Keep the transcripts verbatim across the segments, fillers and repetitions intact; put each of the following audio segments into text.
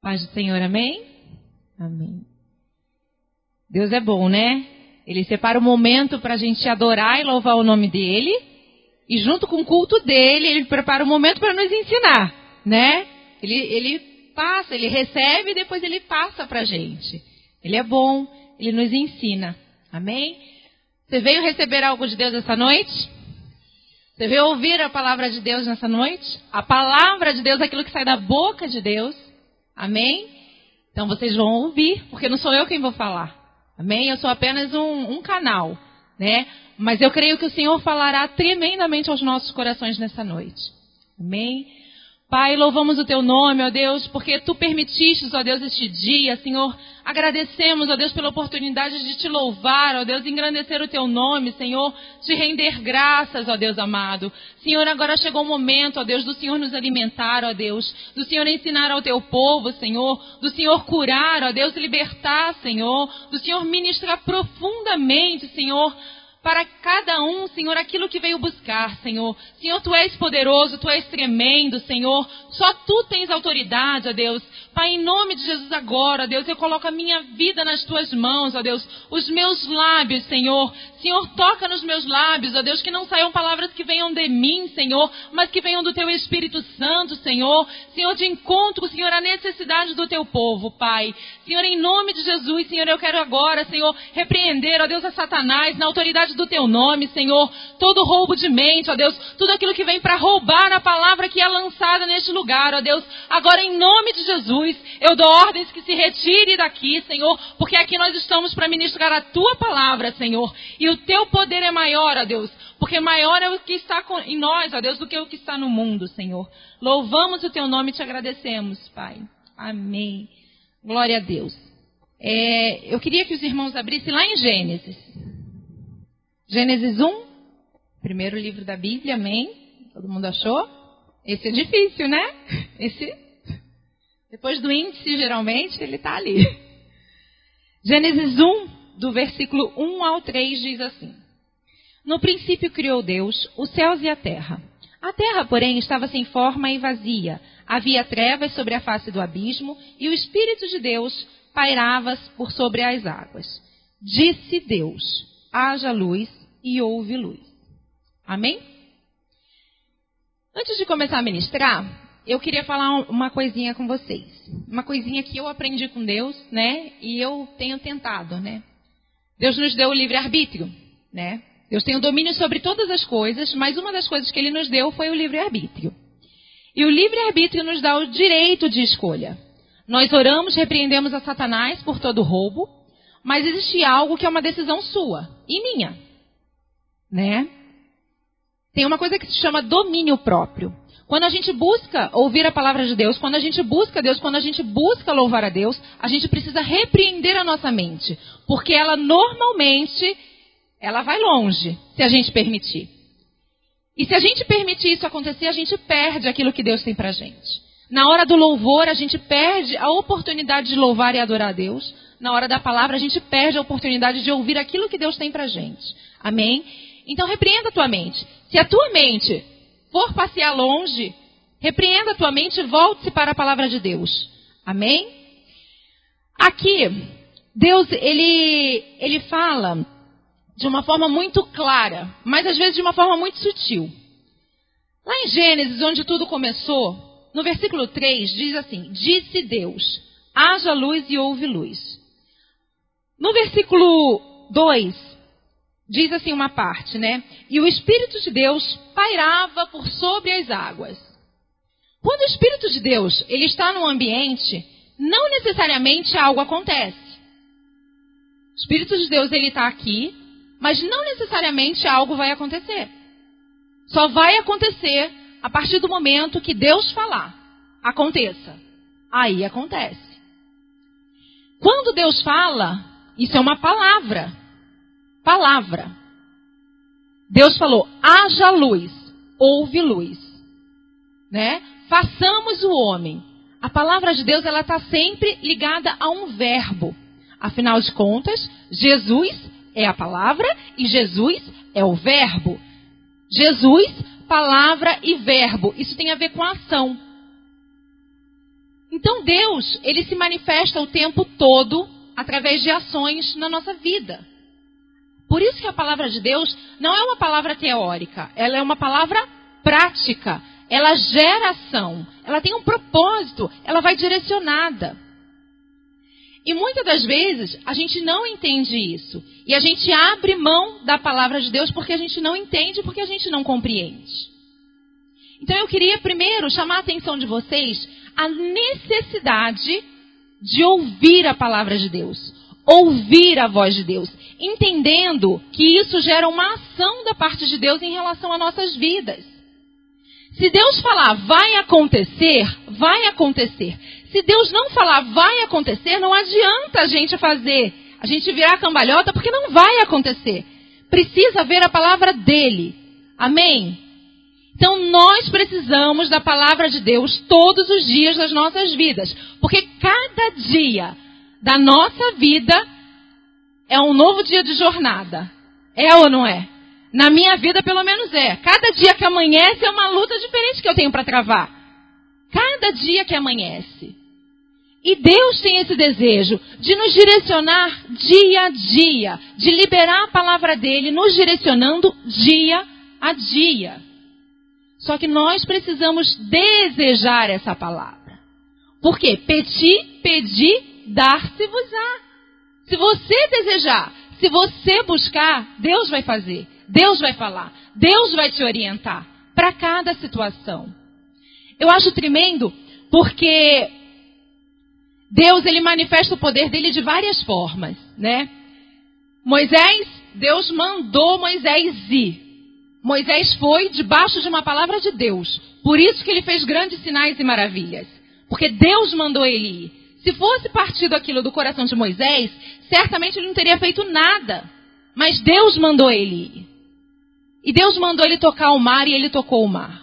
Paz do Senhor, amém? Amém. Deus é bom, né? Ele separa o momento para a gente adorar e louvar o nome dele. E junto com o culto dele, ele prepara o momento para nos ensinar, né? Ele, ele passa, ele recebe e depois ele passa para a gente. Ele é bom, ele nos ensina. Amém? Você veio receber algo de Deus essa noite? Você veio ouvir a palavra de Deus nessa noite? A palavra de Deus é aquilo que sai da boca de Deus. Amém? Então vocês vão ouvir, porque não sou eu quem vou falar. Amém? Eu sou apenas um, um canal, né? Mas eu creio que o Senhor falará tremendamente aos nossos corações nessa noite. Amém? Pai, louvamos o Teu nome, ó Deus, porque Tu permitiste, ó Deus, este dia, Senhor. Agradecemos, ó Deus, pela oportunidade de Te louvar, ó Deus, engrandecer o Teu nome, Senhor, te render graças, ó Deus amado. Senhor, agora chegou o momento, ó Deus, do Senhor nos alimentar, ó Deus, do Senhor ensinar ao Teu povo, Senhor, do Senhor curar, ó Deus, libertar, Senhor, do Senhor ministrar profundamente, Senhor, para cada um, Senhor, aquilo que veio buscar, Senhor. Senhor, Tu és poderoso, Tu és tremendo, Senhor. Só Tu tens autoridade, ó Deus. Pai, em nome de Jesus agora, ó Deus, eu coloco a minha vida nas Tuas mãos, ó Deus. Os meus lábios, Senhor. Senhor, toca nos meus lábios, ó Deus, que não saiam palavras que venham de mim, Senhor, mas que venham do Teu Espírito Santo, Senhor. Senhor, de encontro, Senhor, a necessidade do Teu povo, Pai. Senhor, em nome de Jesus, Senhor, eu quero agora, Senhor, repreender, ó Deus, a Satanás, na autoridade do Teu nome, Senhor. Todo roubo de mente, ó Deus, tudo aquilo que vem para roubar a palavra que é lançada neste lugar, ó Deus. Agora, em nome de Jesus, eu dou ordens que se retire daqui, Senhor, porque aqui nós estamos para ministrar a Tua palavra, Senhor. E o Teu poder é maior, ó Deus, porque maior é o que está em nós, ó Deus, do que o que está no mundo, Senhor. Louvamos o Teu nome e Te agradecemos, Pai. Amém. Glória a Deus. É, eu queria que os irmãos abrissem lá em Gênesis. Gênesis um, primeiro livro da Bíblia, amém? Todo mundo achou? Esse é difícil, né? Esse, depois do índice, geralmente, ele está ali. Gênesis um, do versículo um ao três, diz assim: No princípio criou Deus os céus e a terra. A terra, porém, estava sem forma e vazia. Havia trevas sobre a face do abismo, e o Espírito de Deus pairava por sobre as águas. Disse Deus: haja luz, e houve luz. Amém? Antes de começar a ministrar, eu queria falar uma coisinha com vocês. Uma coisinha que eu aprendi com Deus, né? E eu tenho tentado, né? Deus nos deu o livre-arbítrio, né? Deus tem o domínio sobre todas as coisas, mas uma das coisas que Ele nos deu foi o livre-arbítrio. E o livre-arbítrio nos dá o direito de escolha. Nós oramos, repreendemos a Satanás por todo roubo, mas existe algo que é uma decisão sua e minha, né? Tem uma coisa que se chama domínio próprio. Quando a gente busca ouvir a palavra de Deus, quando a gente busca Deus, quando a gente busca louvar a Deus, a gente precisa repreender a nossa mente, porque ela normalmente, ela vai longe, se a gente permitir. E se a gente permitir isso acontecer, a gente perde aquilo que Deus tem pra gente. Na hora do louvor, a gente perde a oportunidade de louvar e adorar a Deus. Na hora da palavra, a gente perde a oportunidade de ouvir aquilo que Deus tem pra gente. Amém? Então, repreenda a tua mente. Se a tua mente for passear longe, repreenda a tua mente e volte-se para a palavra de Deus. Amém? Aqui, Deus, ele, ele fala de uma forma muito clara, mas às vezes de uma forma muito sutil. Lá em Gênesis, onde tudo começou, no versículo três, diz assim: disse Deus, haja luz e houve luz. No versículo dois, diz assim uma parte, né? E o Espírito de Deus pairava por sobre as águas. Quando o Espírito de Deus, ele está no ambiente, não necessariamente algo acontece. O Espírito de Deus, ele está aqui, mas não necessariamente algo vai acontecer. Só vai acontecer a partir do momento que Deus falar. Aconteça. Aí acontece. Quando Deus fala, isso é uma palavra. Palavra. Deus falou, haja luz, houve luz. Né? Façamos o homem. A palavra de Deus, ela está sempre ligada a um verbo. Afinal de contas, Jesus é a palavra e Jesus é o verbo. Jesus, palavra e verbo. Isso tem a ver com ação. Então Deus, ele se manifesta o tempo todo através de ações na nossa vida. Por isso que a palavra de Deus não é uma palavra teórica, ela é uma palavra prática. Ela gera ação, ela tem um propósito, ela vai direcionada. E muitas das vezes a gente não entende isso. E a gente abre mão da palavra de Deus porque a gente não entende, porque a gente não compreende. Então eu queria primeiro chamar a atenção de vocês à necessidade de ouvir a palavra de Deus. Ouvir a voz de Deus. Entendendo que isso gera uma ação da parte de Deus em relação às nossas vidas. Se Deus falar, vai acontecer, vai acontecer. Se Deus não falar, vai acontecer, não adianta a gente fazer, a gente virar a cambalhota, porque não vai acontecer. Precisa ver a palavra dele. Amém? Então nós precisamos da palavra de Deus todos os dias das nossas vidas. Porque cada dia da nossa vida é um novo dia de jornada. É ou não é? Na minha vida, pelo menos é. Cada dia que amanhece é uma luta diferente que eu tenho para travar. Cada dia que amanhece. E Deus tem esse desejo de nos direcionar dia a dia. De liberar a palavra dele, nos direcionando dia a dia. Só que nós precisamos desejar essa palavra. Por quê? Pedi, pedi, dar-se-vos-á. Se você desejar, se você buscar, Deus vai fazer. Deus vai falar, Deus vai te orientar para cada situação. Eu acho tremendo porque Deus, ele manifesta o poder dele de várias formas, né? Moisés, Deus mandou Moisés ir. Moisés foi debaixo de uma palavra de Deus. Por isso que ele fez grandes sinais e maravilhas. Porque Deus mandou ele ir. Se fosse partido aquilo do coração de Moisés, certamente ele não teria feito nada. Mas Deus mandou ele ir. E Deus mandou ele tocar o mar e ele tocou o mar.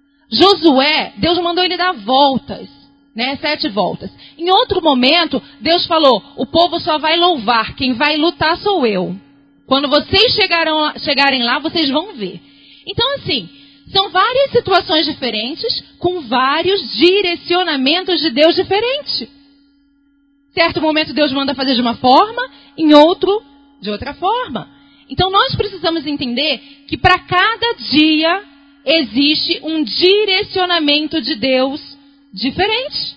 Josué, Deus mandou ele dar voltas, né? Sete voltas. Em outro momento, Deus falou, o povo só vai louvar, quem vai lutar sou eu. Quando vocês chegarão, chegarem lá, vocês vão ver. Então assim, são várias situações diferentes, com vários direcionamentos de Deus diferentes. Certo momento Deus manda fazer de uma forma, em outro, de outra forma. Então nós precisamos entender que para cada dia existe um direcionamento de Deus diferente.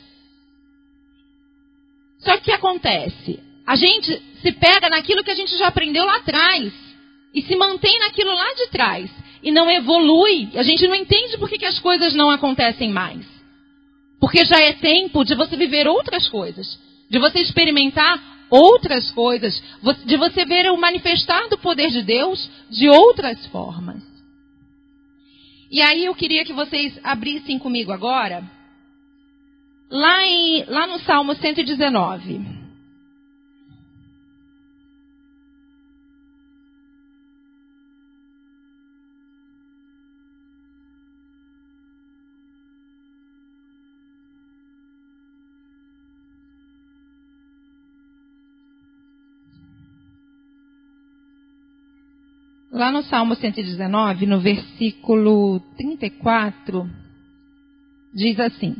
Só que o que acontece? A gente se pega naquilo que a gente já aprendeu lá atrás e se mantém naquilo lá de trás e não evolui. A gente não entende por que, que as coisas não acontecem mais. Porque já é tempo de você viver outras coisas, de você experimentar outras coisas, de você ver o manifestar do poder de Deus de outras formas. E aí eu queria que vocês abrissem comigo agora, lá, em, lá no Salmo cento e dezenove. Lá no Salmo cento e dezenove, no versículo trinta e quatro, diz assim: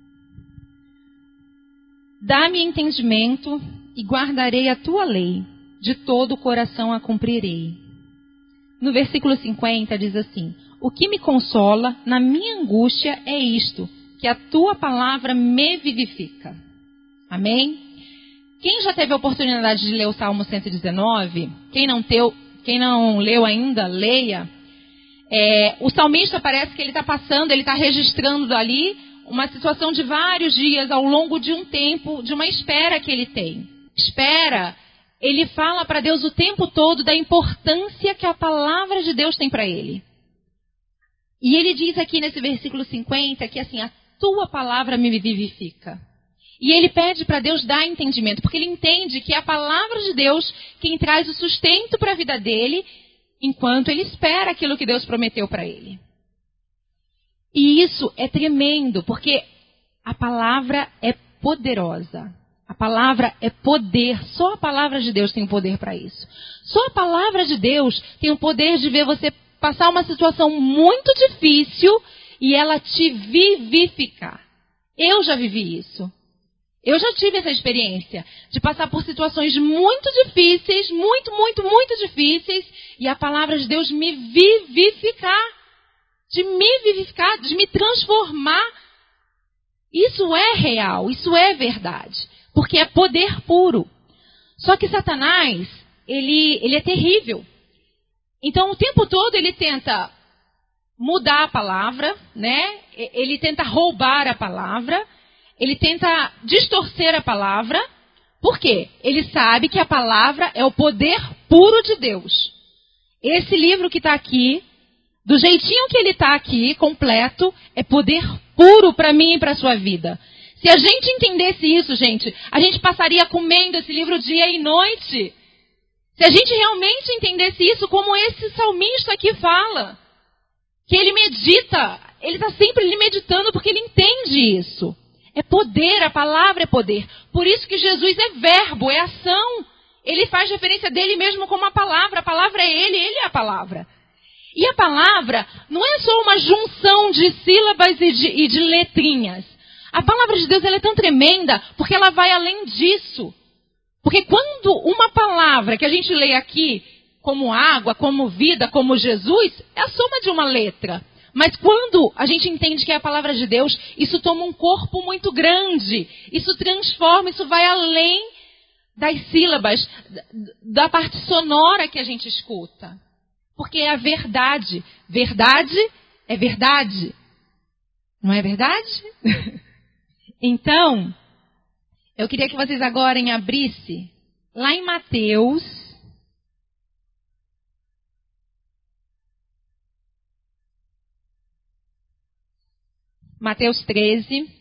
dá-me entendimento e guardarei a tua lei, de todo o coração a cumprirei. No versículo cinquenta diz assim: o que me consola na minha angústia é isto, que a tua palavra me vivifica. Amém? Quem já teve a oportunidade de ler o Salmo cento e dezenove, quem não teu, Quem não leu ainda, leia. É, o salmista parece que ele está passando, ele está registrando ali uma situação de vários dias ao longo de um tempo, de uma espera que ele tem. Espera, ele fala para Deus o tempo todo da importância que a palavra de Deus tem para ele. E ele diz aqui nesse versículo cinquenta que assim, a tua palavra me vivifica. E ele pede para Deus dar entendimento, porque ele entende que é a palavra de Deus quem traz o sustento para a vida dele, enquanto ele espera aquilo que Deus prometeu para ele. E isso é tremendo, porque a palavra é poderosa. A palavra é poder. Só a palavra de Deus tem o poder para isso. Só a palavra de Deus tem o poder de ver você passar uma situação muito difícil e ela te vivificar. Eu já vivi isso. Eu já tive essa experiência de passar por situações muito difíceis, muito, muito, muito difíceis, e a palavra de Deus me vivificar, de me vivificar, de me transformar. Isso é real, isso é verdade, porque é poder puro. Só que Satanás, ele, ele é terrível. Então, o tempo todo ele tenta mudar a palavra, né? Ele tenta roubar a palavra, ele tenta distorcer a palavra. Por quê? Ele sabe que a palavra é o poder puro de Deus. Esse livro que está aqui, do jeitinho que ele está aqui, completo, é poder puro para mim e para a sua vida. Se a gente entendesse isso, gente, a gente passaria comendo esse livro dia e noite. Se a gente realmente entendesse isso, como esse salmista aqui fala, que ele medita, ele está sempre ali meditando porque ele entende isso. É poder, a palavra é poder. Por isso que Jesus é verbo, é ação. Ele faz referência dele mesmo como a palavra. A palavra é ele, ele é a palavra. E a palavra não é só uma junção de sílabas e de, e de letrinhas. A palavra de Deus ela é tão tremenda porque ela vai além disso. Porque quando uma palavra que a gente lê aqui, como água, como vida, como Jesus, é a soma de uma letra. Mas quando a gente entende que é a palavra de Deus, isso toma um corpo muito grande. Isso transforma, isso vai além das sílabas, da parte sonora que a gente escuta. Porque é a verdade. Verdade é verdade. Não é verdade? Então, eu queria que vocês agora abrissem lá em Mateus. Mateus treze.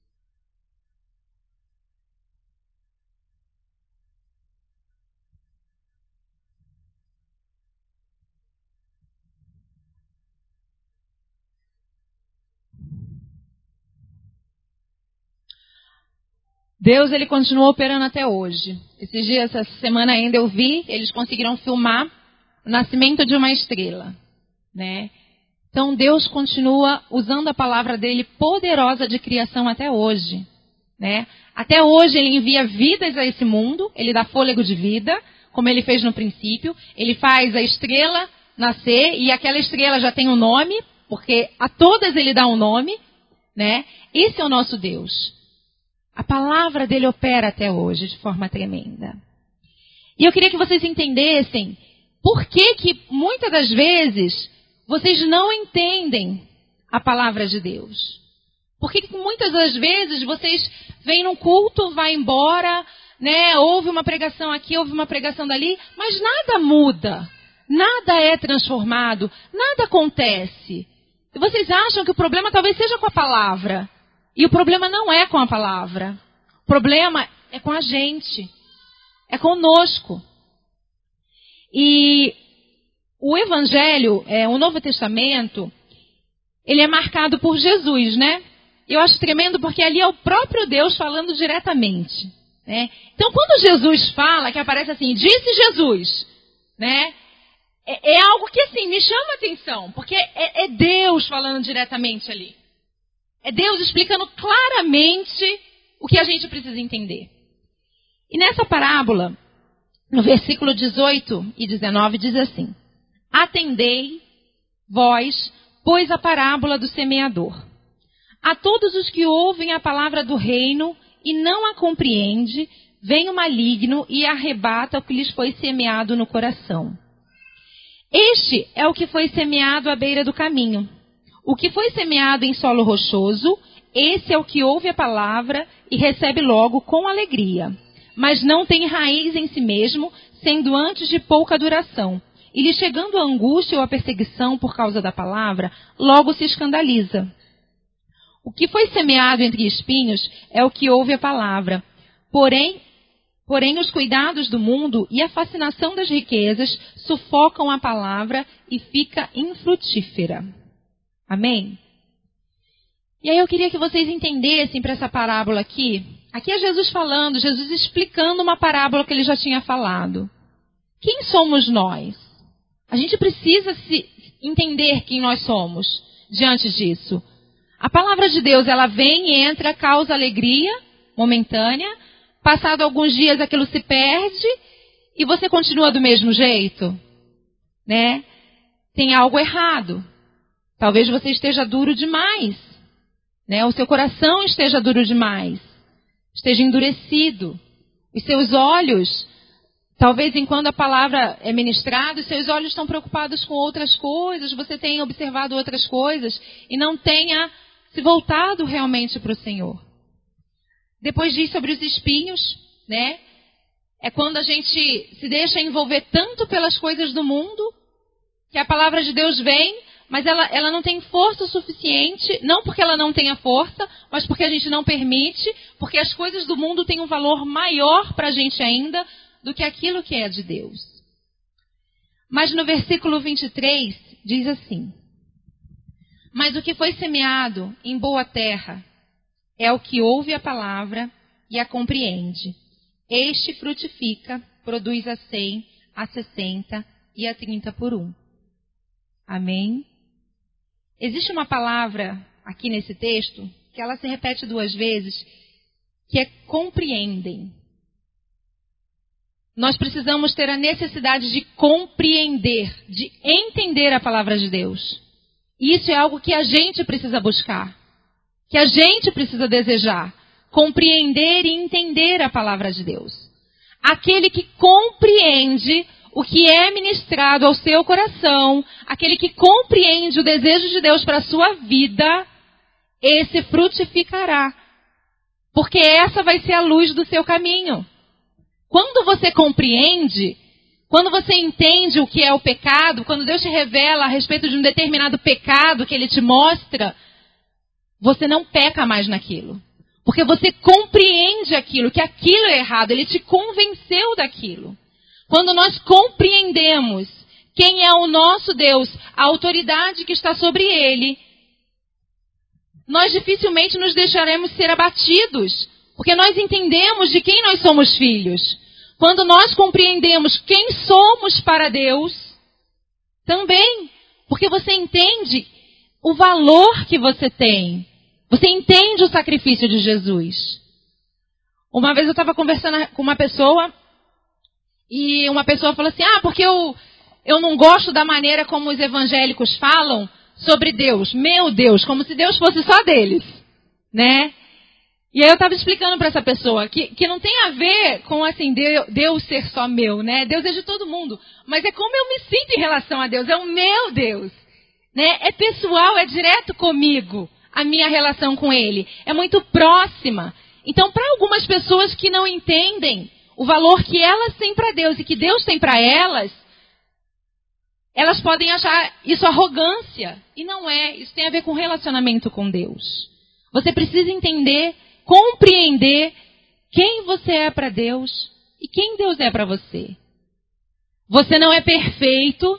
Deus, ele continua operando até hoje. Esses dias, essa semana ainda eu vi, eles conseguiram filmar o nascimento de uma estrela, né? Então Deus continua usando a palavra dele poderosa de criação até hoje, né? Até hoje ele envia vidas a esse mundo, ele dá fôlego de vida, como ele fez no princípio. Ele faz a estrela nascer e aquela estrela já tem um nome, porque a todas ele dá um nome, né? Esse é o nosso Deus. A palavra dele opera até hoje de forma tremenda. E eu queria que vocês entendessem por que que muitas das vezes vocês não entendem a palavra de Deus. Por que que muitas das vezes vocês vêm num culto, vai embora, né? Houve uma pregação aqui, houve uma pregação dali, mas nada muda. Nada é transformado, nada acontece. E vocês acham que o problema talvez seja com a palavra. E o problema não é com a palavra. O problema é com a gente. É conosco. E o Evangelho, é, o Novo Testamento, ele é marcado por Jesus, né? Eu acho tremendo porque ali é o próprio Deus falando diretamente, né? Então, quando Jesus fala, que aparece assim, disse Jesus, né? É, é algo que, assim, me chama a atenção, porque é, é Deus falando diretamente ali. É Deus explicando claramente o que a gente precisa entender. E nessa parábola, no versículo dezoito e dezenove, diz assim: atendei, vós, pois a parábola do semeador. A todos os que ouvem a palavra do reino e não a compreende, vem o maligno e arrebata o que lhes foi semeado no coração. Este é o que foi semeado à beira do caminho. O que foi semeado em solo rochoso, esse é o que ouve a palavra e recebe logo com alegria, mas não tem raiz em si mesmo, sendo antes de pouca duração. E lhe chegando a angústia ou a perseguição por causa da palavra, logo se escandaliza. O que foi semeado entre espinhos é o que ouve a palavra. Porém, porém os cuidados do mundo e a fascinação das riquezas sufocam a palavra e fica infrutífera. Amém? E aí eu queria que vocês entendessem para essa parábola aqui. Aqui é Jesus falando, Jesus explicando uma parábola que ele já tinha falado. Quem somos nós? A gente precisa se entender quem nós somos diante disso. A palavra de Deus, ela vem e entra, causa alegria momentânea. Passado alguns dias aquilo se perde e você continua do mesmo jeito, né? Tem algo errado. Talvez você esteja duro demais, né? O seu coração esteja duro demais, esteja endurecido. Os seus olhos, talvez enquanto a palavra é ministrada, os seus olhos estão preocupados com outras coisas, você tem observado outras coisas e não tenha se voltado realmente para o Senhor. Depois diz sobre os espinhos, né? É quando a gente se deixa envolver tanto pelas coisas do mundo, que a palavra de Deus vem, mas ela, ela não tem força suficiente, não porque ela não tenha força, mas porque a gente não permite, porque as coisas do mundo têm um valor maior para a gente ainda do que aquilo que é de Deus. Mas no versículo vinte e três diz assim: mas o que foi semeado em boa terra é o que ouve a palavra e a compreende. Este frutifica, produz a cem, a sessenta e a trinta por um. Amém? Existe uma palavra aqui nesse texto, que ela se repete duas vezes, que é compreendem. Nós precisamos ter a necessidade de compreender, de entender a palavra de Deus. Isso é algo que a gente precisa buscar, que a gente precisa desejar. Compreender e entender a palavra de Deus. Aquele que compreende o que é ministrado ao seu coração, aquele que compreende o desejo de Deus para a sua vida, esse frutificará. Porque essa vai ser a luz do seu caminho. Quando você compreende, quando você entende o que é o pecado, quando Deus te revela a respeito de um determinado pecado que Ele te mostra, você não peca mais naquilo. Porque você compreende aquilo, que aquilo é errado, Ele te convenceu daquilo. Quando nós compreendemos quem é o nosso Deus, a autoridade que está sobre Ele, nós dificilmente nos deixaremos ser abatidos, porque nós entendemos de quem nós somos filhos. Quando nós compreendemos quem somos para Deus, também, porque você entende o valor que você tem. Você entende o sacrifício de Jesus. Uma vez eu estava conversando com uma pessoa, e uma pessoa falou assim, ah, porque eu, eu não gosto da maneira como os evangélicos falam sobre Deus. Meu Deus, como se Deus fosse só deles, né? E aí eu estava explicando para essa pessoa que, que não tem a ver com assim, Deus, Deus ser só meu, né? Deus é de todo mundo. Mas é como eu me sinto em relação a Deus, é o meu Deus, né? É pessoal, é direto comigo. A minha relação com Ele é muito próxima. Então, para algumas pessoas que não entendem o valor que elas têm para Deus e que Deus tem para elas, elas podem achar isso arrogância. E não é. Isso tem a ver com relacionamento com Deus. Você precisa entender, compreender quem você é para Deus e quem Deus é para você. Você não é perfeito.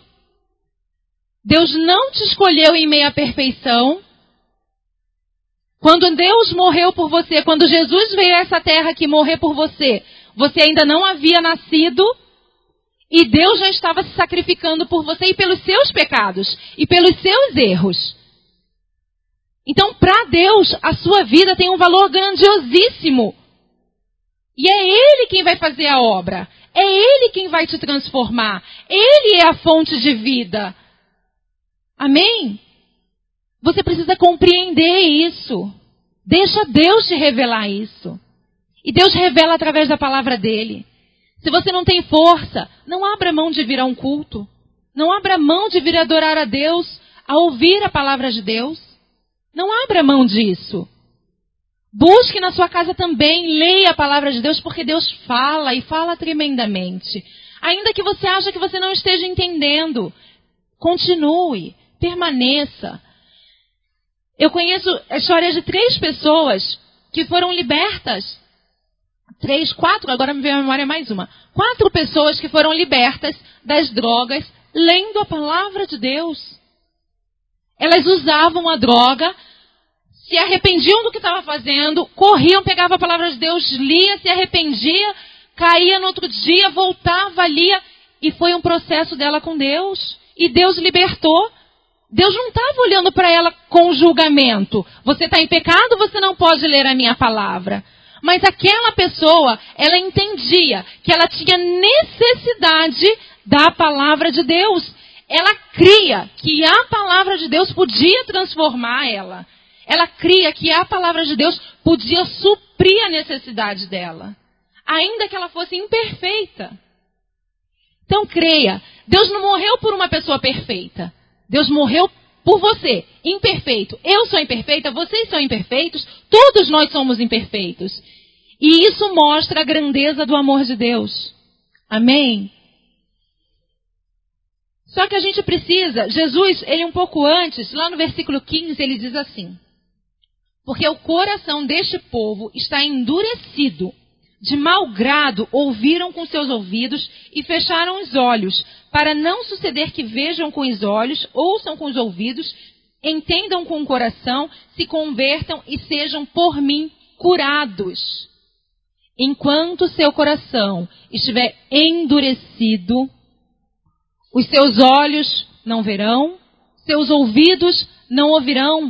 Deus não te escolheu em meio à perfeição. Quando Deus morreu por você, quando Jesus veio a essa terra aqui morrer por você, você ainda não havia nascido e Deus já estava se sacrificando por você e pelos seus pecados e pelos seus erros. Então, para Deus, a sua vida tem um valor grandiosíssimo. E é Ele quem vai fazer a obra. É Ele quem vai te transformar. Ele é a fonte de vida. Amém? Você precisa compreender isso. Deixa Deus te revelar isso. E Deus revela através da palavra dele. Se você não tem força, não abra mão de vir a um culto. Não abra mão de vir adorar a Deus, a ouvir a palavra de Deus. Não abra mão disso. Busque na sua casa também, leia a palavra de Deus, porque Deus fala e fala tremendamente. Ainda que você ache que você não esteja entendendo, continue, permaneça. Eu conheço a história de três pessoas que foram libertas. Três, quatro, agora me veio a memória mais uma. Quatro pessoas que foram libertas das drogas, lendo a palavra de Deus. Elas usavam a droga, se arrependiam do que estava fazendo, corriam, pegavam a palavra de Deus, lia, se arrependia, caía no outro dia, voltava, lia. E foi um processo dela com Deus. E Deus libertou. Deus não estava olhando para ela com julgamento. Você está em pecado, você não pode ler a minha palavra. Mas aquela pessoa, ela entendia que ela tinha necessidade da palavra de Deus. Ela cria que a palavra de Deus podia transformar ela. Ela cria que a palavra de Deus podia suprir a necessidade dela, ainda que ela fosse imperfeita. Então creia, Deus não morreu por uma pessoa perfeita. Deus morreu por você, imperfeito. Eu sou imperfeita, vocês são imperfeitos, todos nós somos imperfeitos. E isso mostra a grandeza do amor de Deus. Amém? Só que a gente precisa, Jesus, ele um pouco antes, lá no versículo quinze, ele diz assim: porque o coração deste povo está endurecido, de mau grado ouviram com seus ouvidos e fecharam os olhos, para não suceder que vejam com os olhos, ouçam com os ouvidos, entendam com o coração, se convertam e sejam por mim curados. Enquanto seu coração estiver endurecido, os seus olhos não verão, seus ouvidos não ouvirão.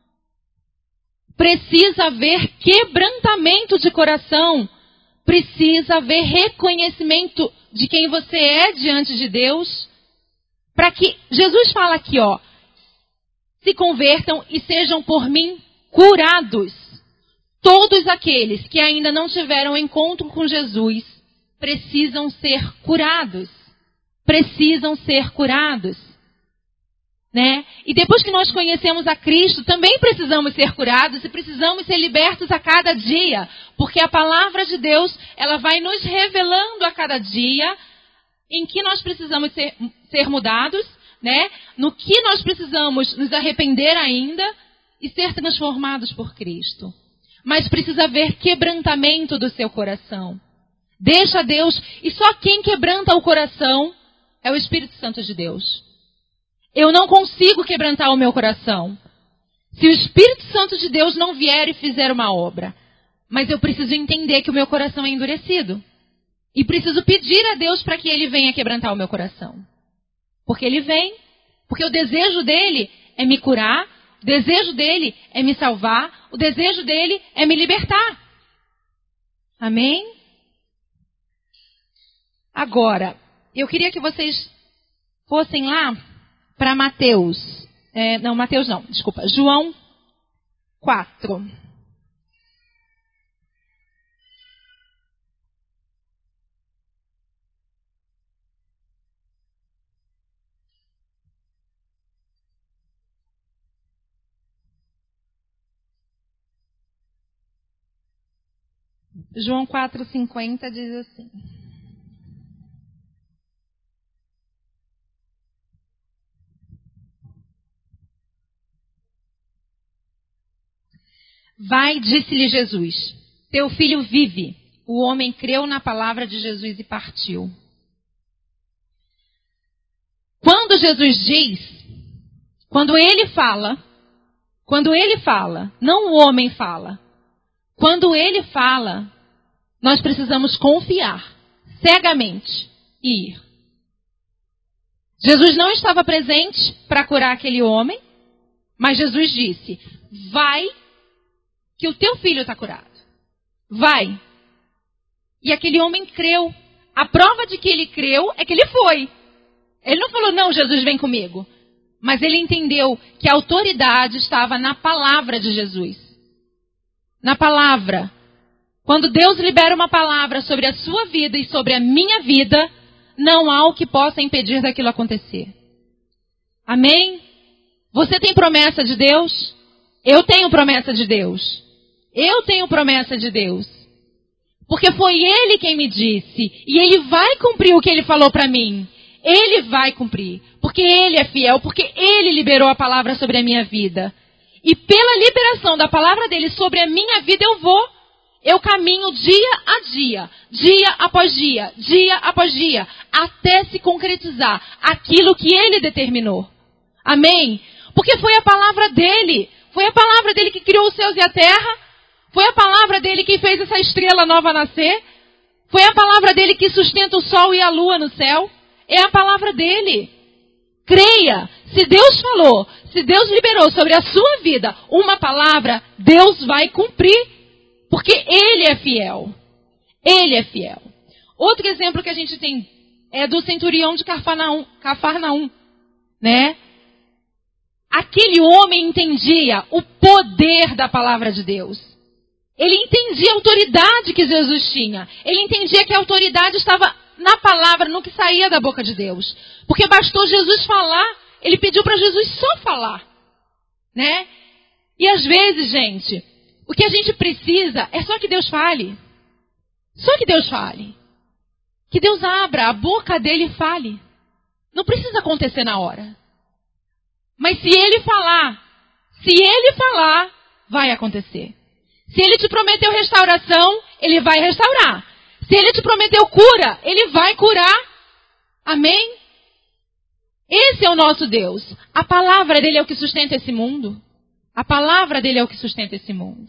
Precisa haver quebrantamento de coração. Precisa haver reconhecimento de quem você é diante de Deus. Para que Jesus fala aqui, ó, se convertam e sejam por mim curados. Todos aqueles que ainda não tiveram encontro com Jesus precisam ser curados. Precisam ser curados. Né? E depois que nós conhecemos a Cristo, também precisamos ser curados e precisamos ser libertos a cada dia. Porque a palavra de Deus, ela vai nos revelando a cada dia em que nós precisamos ser, ser mudados, né? No que nós precisamos nos arrepender ainda e ser transformados por Cristo. Mas precisa haver quebrantamento do seu coração. Deixa Deus, e só quem quebranta o coração é o Espírito Santo de Deus. Eu não consigo quebrantar o meu coração se o Espírito Santo de Deus não vier e fizer uma obra. Mas eu preciso entender que o meu coração é endurecido. E preciso pedir a Deus para que Ele venha quebrantar o meu coração. Porque Ele vem. Porque o desejo dEle é me curar. O desejo dEle é me salvar. O desejo dEle é me libertar. Amém? Agora, eu queria que vocês fossem lá para Mateus, é, não, Mateus não, desculpa, João quatro. João quatro, cinquenta diz assim: vai, disse-lhe Jesus, teu filho vive. O homem creu na palavra de Jesus e partiu. Quando Jesus diz, quando ele fala, quando ele fala, não o homem fala, quando ele fala, nós precisamos confiar cegamente e ir. Jesus não estava presente para curar aquele homem, mas Jesus disse, vai, que o teu filho está curado. Vai. E aquele homem creu. A prova de que ele creu é que ele foi. Ele não falou, não, Jesus, vem comigo. Mas ele entendeu que a autoridade estava na palavra de Jesus. Na palavra. Quando Deus libera uma palavra sobre a sua vida e sobre a minha vida, não há o que possa impedir daquilo acontecer. Amém? Você tem promessa de Deus? Eu tenho promessa de Deus. Eu tenho promessa de Deus. Porque foi Ele quem me disse. E Ele vai cumprir o que Ele falou para mim. Ele vai cumprir. Porque Ele é fiel. Porque Ele liberou a palavra sobre a minha vida. E pela liberação da palavra dEle sobre a minha vida eu vou. Eu caminho dia a dia. Dia após dia. Dia após dia. Até se concretizar aquilo que Ele determinou. Amém? Porque foi a palavra dEle. Foi a palavra dEle que criou os céus e a terra. Foi a palavra dele que fez essa estrela nova nascer. Foi a palavra dele que sustenta o sol e a lua no céu. É a palavra dele. Creia. Se Deus falou, se Deus liberou sobre a sua vida uma palavra, Deus vai cumprir. Porque Ele é fiel. Ele é fiel. Outro exemplo que a gente tem é do centurião de Cafarnaum, Cafarnaum, né? Aquele homem entendia o poder da palavra de Deus. Ele entendia a autoridade que Jesus tinha. Ele entendia que a autoridade estava na palavra, no que saía da boca de Deus. Porque bastou Jesus falar, ele pediu para Jesus só falar, né? E às vezes, gente, o que a gente precisa é só que Deus fale. Só que Deus fale. Que Deus abra a boca dele e fale. Não precisa acontecer na hora. Mas se Ele falar, se Ele falar, vai acontecer. Se Ele te prometeu restauração, Ele vai restaurar. Se Ele te prometeu cura, Ele vai curar. Amém? Esse é o nosso Deus. A palavra dele é o que sustenta esse mundo. A palavra dele é o que sustenta esse mundo.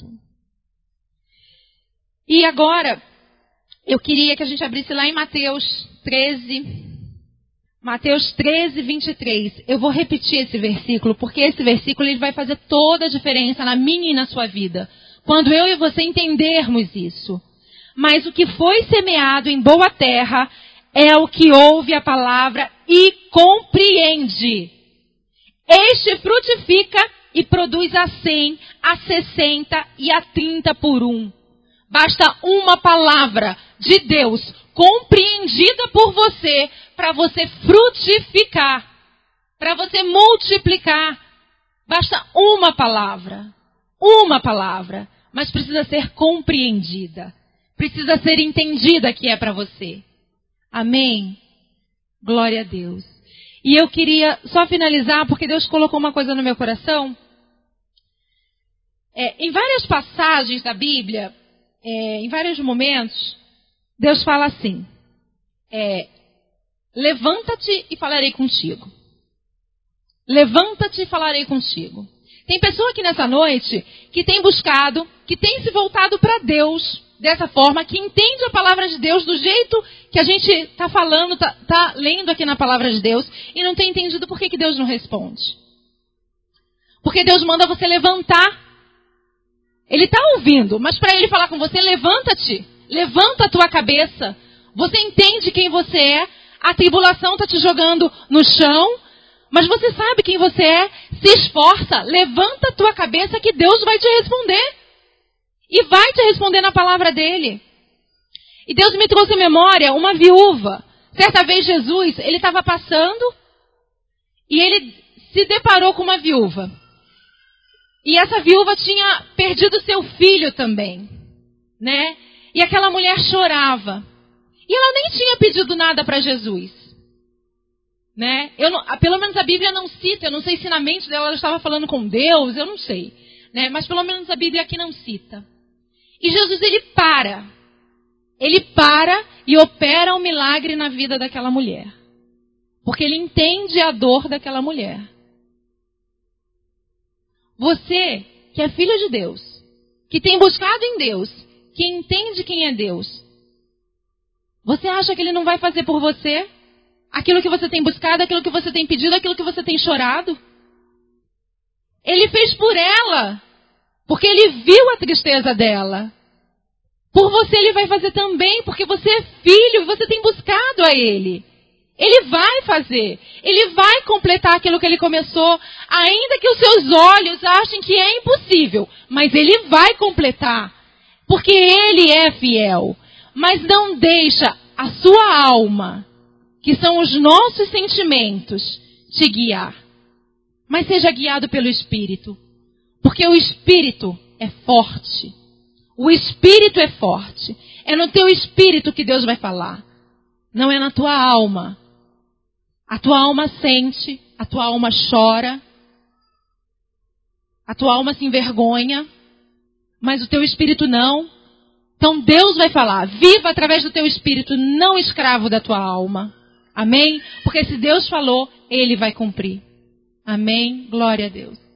E agora, eu queria que a gente abrisse lá em Mateus treze. Mateus treze, vinte e três. Eu vou repetir esse versículo, porque esse versículo ele vai fazer toda a diferença na minha e na sua vida. Quando eu e você entendermos isso. Mas o que foi semeado em boa terra é o que ouve a palavra e compreende. Este frutifica e produz a cem, a sessenta e a trinta por um. Basta uma palavra de Deus compreendida por você para você frutificar, para você multiplicar. Basta uma palavra, uma palavra, mas precisa ser compreendida, precisa ser entendida que é para você. Amém? Glória a Deus. E eu queria só finalizar, porque Deus colocou uma coisa no meu coração. É, em várias passagens da Bíblia, é, em vários momentos, Deus fala assim, é, levanta-te e falarei contigo. Levanta-te e falarei contigo. Tem pessoa aqui nessa noite que tem buscado, que tem se voltado para Deus dessa forma, que entende a palavra de Deus do jeito que a gente está falando, está tá lendo aqui na palavra de Deus, e não tem entendido por que, que Deus não responde. Porque Deus manda você levantar. Ele está ouvindo, mas para ele falar com você, levanta-te, levanta a tua cabeça. Você entende quem você é, a tribulação está te jogando no chão, mas você sabe quem você é, se esforça, levanta a tua cabeça que Deus vai te responder. E vai te responder na palavra dele. E Deus me trouxe à memória uma viúva. Certa vez Jesus, ele estava passando e ele se deparou com uma viúva. E essa viúva tinha perdido seu filho também, né? E aquela mulher chorava. E ela nem tinha pedido nada para Jesus, né? Eu não, pelo menos a Bíblia não cita, eu não sei se na mente dela ela estava falando com Deus, eu não sei, né? Mas pelo menos a Bíblia aqui não cita. E Jesus, ele para. Ele para e opera um milagre na vida daquela mulher. Porque ele entende a dor daquela mulher. Você, que é filho de Deus, que tem buscado em Deus, que entende quem é Deus, você acha que ele não vai fazer por você aquilo que você tem buscado, aquilo que você tem pedido, aquilo que você tem chorado? Ele fez por ela. Porque ele viu a tristeza dela. Por você ele vai fazer também, porque você é filho e você tem buscado a ele. Ele vai fazer. Ele vai completar aquilo que ele começou, ainda que os seus olhos achem que é impossível. Mas ele vai completar, porque ele é fiel. Mas não deixa a sua alma, que são os nossos sentimentos, te guiar. Mas seja guiado pelo Espírito. Porque o Espírito é forte. O Espírito é forte. É no teu Espírito que Deus vai falar. Não é na tua alma. A tua alma sente, a tua alma chora, a tua alma se envergonha, mas o teu Espírito não. Então Deus vai falar. Viva através do teu Espírito, não escravo da tua alma. Amém? Porque se Deus falou, Ele vai cumprir. Amém? Glória a Deus.